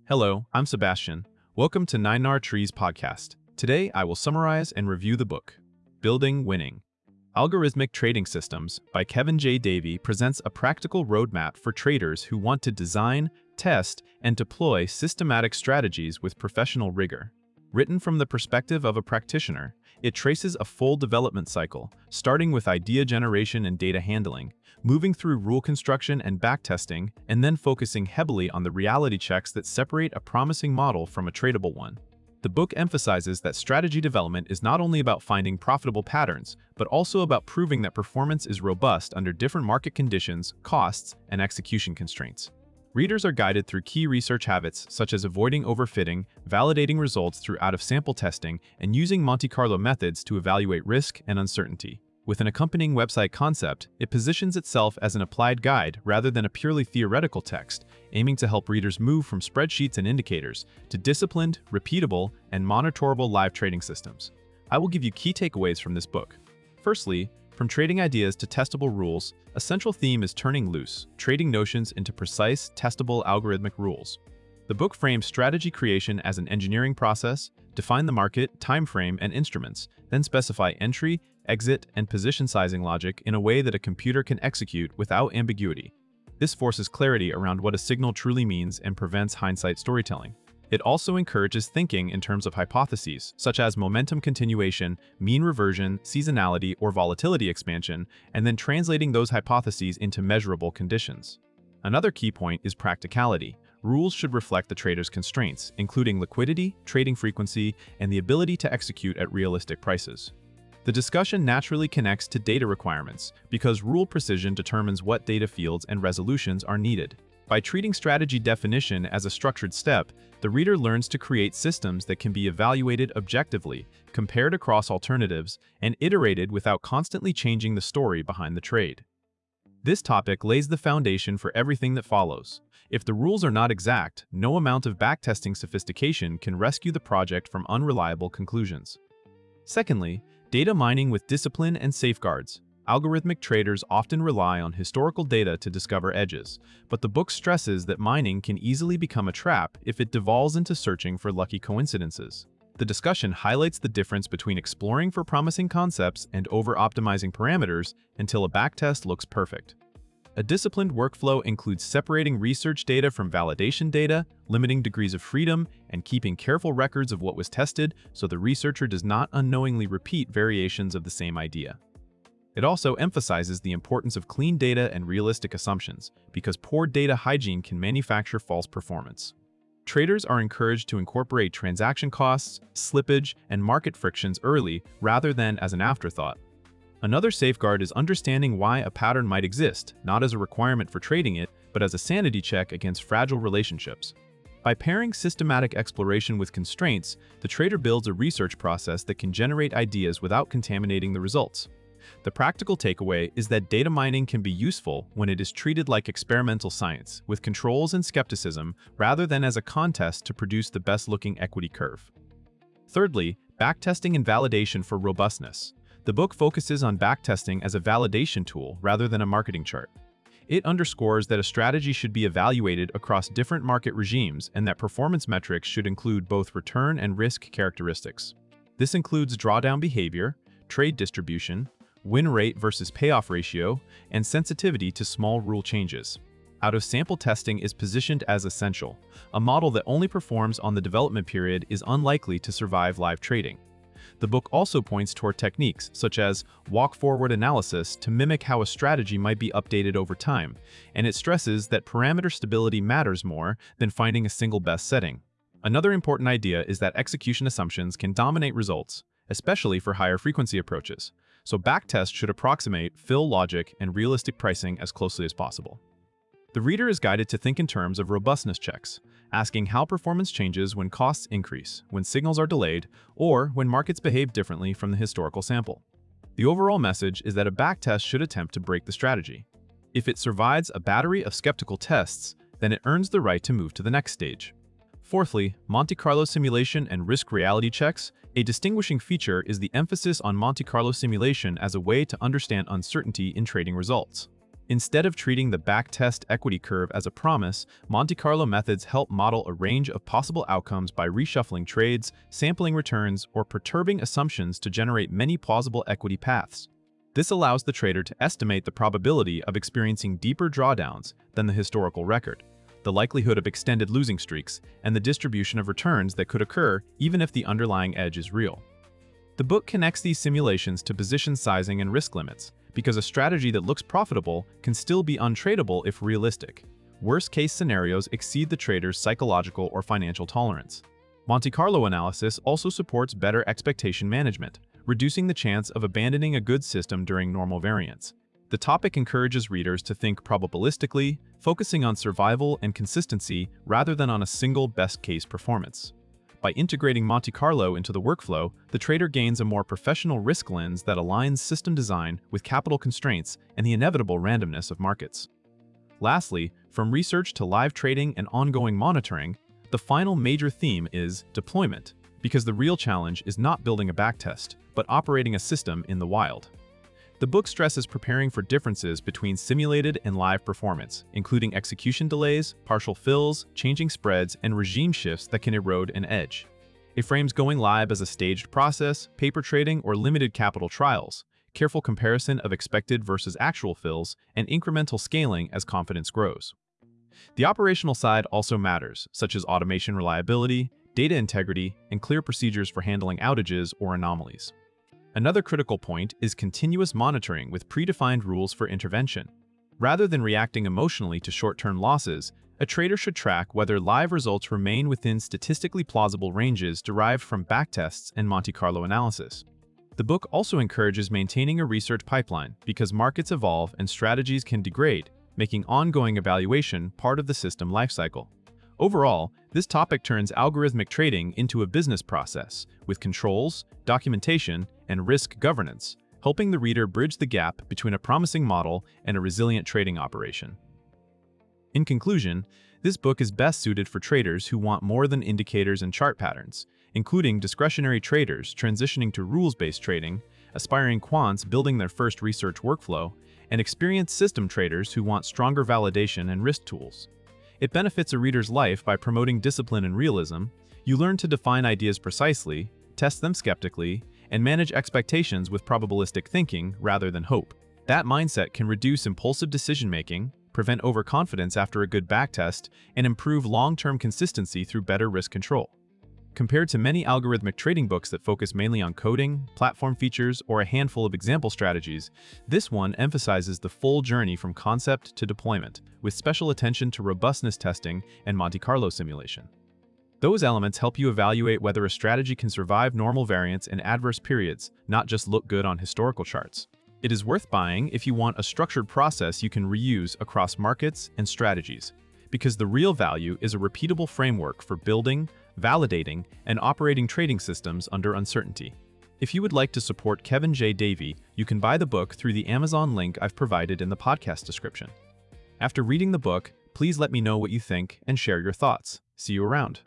Hello, I'm Sebastian. Welcome to Nine Trees podcast. Today, I will summarize and review the book, Building Winning. Algorithmic Trading Systems by Kevin J. Davey presents a practical roadmap for traders who want to design, test, and deploy systematic strategies with professional rigor. Written from the perspective of a practitioner, it traces a full development cycle, starting with idea generation and data handling, moving through rule construction and backtesting, and then focusing heavily on the reality checks that separate a promising model from a tradable one. The book emphasizes that strategy development is not only about finding profitable patterns, but also about proving that performance is robust under different market conditions, costs, and execution constraints. Readers are guided through key research habits such as avoiding overfitting, validating results through out-of-sample testing, and using Monte Carlo methods to evaluate risk and uncertainty. With an accompanying website concept, it positions itself as an applied guide rather than a purely theoretical text, aiming to help readers move from spreadsheets and indicators to disciplined, repeatable, and monitorable live trading systems. I will give you key takeaways from this book. Firstly, from trading ideas to testable rules, a central theme is turning loose, trading notions into precise, testable algorithmic rules. The book frames strategy creation as an engineering process, define the market, time frame, and instruments, then specify entry, exit, and position sizing logic in a way that a computer can execute without ambiguity. This forces clarity around what a signal truly means and prevents hindsight storytelling. It also encourages thinking in terms of hypotheses, such as momentum continuation, mean reversion, seasonality, or volatility expansion, and then translating those hypotheses into measurable conditions. Another key point is practicality. Rules should reflect the trader's constraints, including liquidity, trading frequency, and the ability to execute at realistic prices. The discussion naturally connects to data requirements, because rule precision determines what data fields and resolutions are needed. By treating strategy definition as a structured step, the reader learns to create systems that can be evaluated objectively, compared across alternatives, and iterated without constantly changing the story behind the trade. This topic lays the foundation for everything that follows. If the rules are not exact, no amount of backtesting sophistication can rescue the project from unreliable conclusions. Secondly, data mining with discipline and safeguards. Algorithmic traders often rely on historical data to discover edges, but the book stresses that mining can easily become a trap if it devolves into searching for lucky coincidences. The discussion highlights the difference between exploring for promising concepts and over-optimizing parameters until a backtest looks perfect. A disciplined workflow includes separating research data from validation data, limiting degrees of freedom, and keeping careful records of what was tested so the researcher does not unknowingly repeat variations of the same idea. It also emphasizes the importance of clean data and realistic assumptions, because poor data hygiene can manufacture false performance. Traders are encouraged to incorporate transaction costs, slippage, and market frictions early rather than as an afterthought. Another safeguard is understanding why a pattern might exist, not as a requirement for trading it, but as a sanity check against fragile relationships. By pairing systematic exploration with constraints, the trader builds a research process that can generate ideas without contaminating the results. The practical takeaway is that data mining can be useful when it is treated like experimental science, with controls and skepticism, rather than as a contest to produce the best-looking equity curve. Thirdly, backtesting and validation for robustness. The book focuses on backtesting as a validation tool rather than a marketing chart. It underscores that a strategy should be evaluated across different market regimes and that performance metrics should include both return and risk characteristics. This includes drawdown behavior, trade distribution, win rate versus payoff ratio, and sensitivity to small rule changes. Out-of-sample testing is positioned as essential. A model that only performs on the development period is unlikely to survive live trading. The book also points toward techniques such as walk-forward analysis to mimic how a strategy might be updated over time, and it stresses that parameter stability matters more than finding a single best setting. Another important idea is that execution assumptions can dominate results, especially for higher frequency approaches. So backtest should approximate fill logic and realistic pricing as closely as possible. The reader is guided to think in terms of robustness checks, asking how performance changes when costs increase, when signals are delayed, or when markets behave differently from the historical sample. The overall message is that a backtest should attempt to break the strategy. If it survives a battery of skeptical tests, then it earns the right to move to the next stage. Fourthly, Monte Carlo simulation and risk reality checks. A distinguishing feature is the emphasis on Monte Carlo simulation as a way to understand uncertainty in trading results. Instead of treating the backtest equity curve as a promise, Monte Carlo methods help model a range of possible outcomes by reshuffling trades, sampling returns, or perturbing assumptions to generate many plausible equity paths. This allows the trader to estimate the probability of experiencing deeper drawdowns than the historical record, the likelihood of extended losing streaks, and the distribution of returns that could occur even if the underlying edge is real. The book connects these simulations to position sizing and risk limits, because a strategy that looks profitable can still be untradeable if realistic. Worst-case scenarios exceed the trader's psychological or financial tolerance. Monte Carlo analysis also supports better expectation management, reducing the chance of abandoning a good system during normal variance. The topic encourages readers to think probabilistically, focusing on survival and consistency rather than on a single best-case performance. By integrating Monte Carlo into the workflow, the trader gains a more professional risk lens that aligns system design with capital constraints and the inevitable randomness of markets. Lastly, from research to live trading and ongoing monitoring, the final major theme is deployment, because the real challenge is not building a backtest, but operating a system in the wild. The book stresses preparing for differences between simulated and live performance, including execution delays, partial fills, changing spreads, and regime shifts that can erode an edge. It frames going live as a staged process, paper trading, or limited capital trials, careful comparison of expected versus actual fills, and incremental scaling as confidence grows. The operational side also matters, such as automation reliability, data integrity, and clear procedures for handling outages or anomalies. Another critical point is continuous monitoring with predefined rules for intervention. Rather than reacting emotionally to short-term losses, a trader should track whether live results remain within statistically plausible ranges derived from backtests and Monte Carlo analysis. The book also encourages maintaining a research pipeline because markets evolve and strategies can degrade, making ongoing evaluation part of the system lifecycle. Overall, this topic turns algorithmic trading into a business process with controls, documentation, and risk governance, helping the reader bridge the gap between a promising model and a resilient trading operation. In conclusion, this book is best suited for traders who want more than indicators and chart patterns, including discretionary traders transitioning to rules-based trading, aspiring quants building their first research workflow, and experienced system traders who want stronger validation and risk tools. It benefits a reader's life by promoting discipline and realism. You learn to define ideas precisely, test them skeptically, and manage expectations with probabilistic thinking rather than hope. That mindset can reduce impulsive decision-making, prevent overconfidence after a good backtest, and improve long-term consistency through better risk control. Compared to many algorithmic trading books that focus mainly on coding, platform features, or a handful of example strategies, this one emphasizes the full journey from concept to deployment, with special attention to robustness testing and Monte Carlo simulation. Those elements help you evaluate whether a strategy can survive normal variance in adverse periods, not just look good on historical charts. It is worth buying if you want a structured process you can reuse across markets and strategies, because the real value is a repeatable framework for building, validating, and operating trading systems under uncertainty. If you would like to support Kevin J. Davey, you can buy the book through the Amazon link I've provided in the podcast description. After reading the book, please let me know what you think and share your thoughts. See you around.